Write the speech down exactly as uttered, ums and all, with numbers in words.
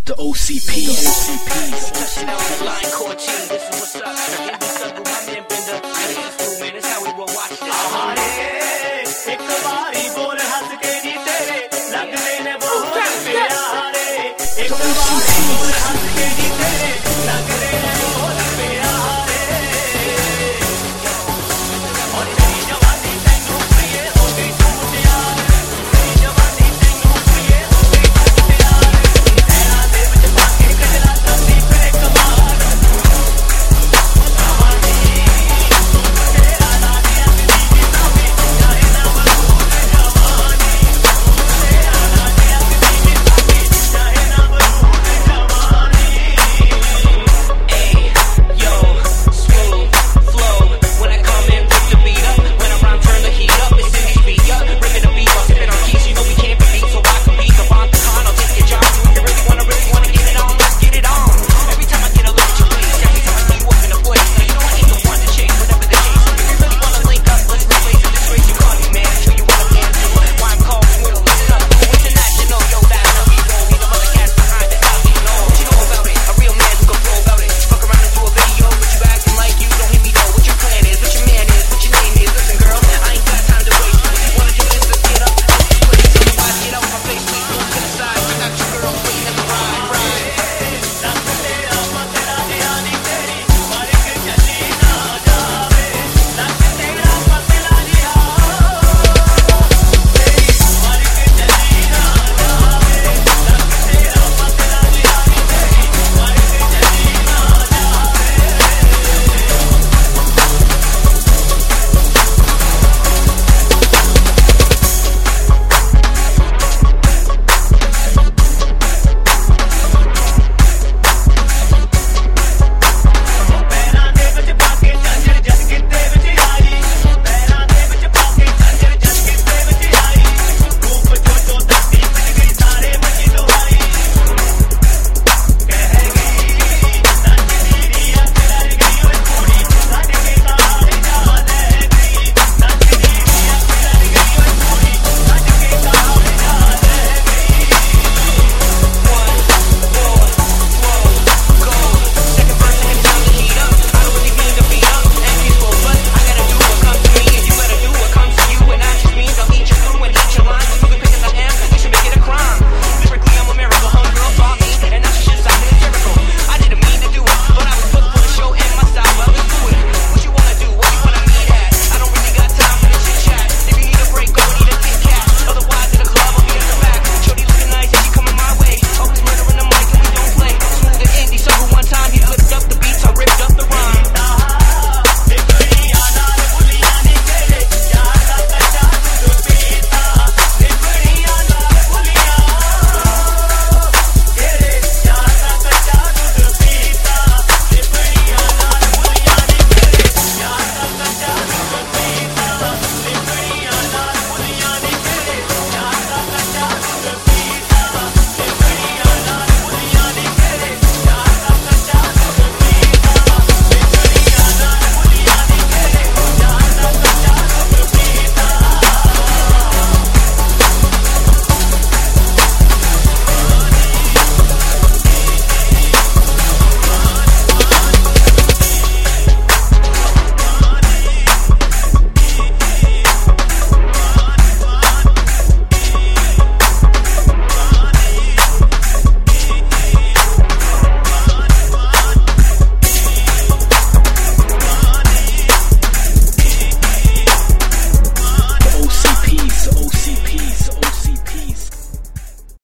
The O C P. The O C P. Touching out the line, core team. This is what's up. Give me some of my men bend up. This is man. It's how we will watch this. हमारे एक बारी बोल हंस के नी तेरे लगने ने बहुत प्यारे एक बारी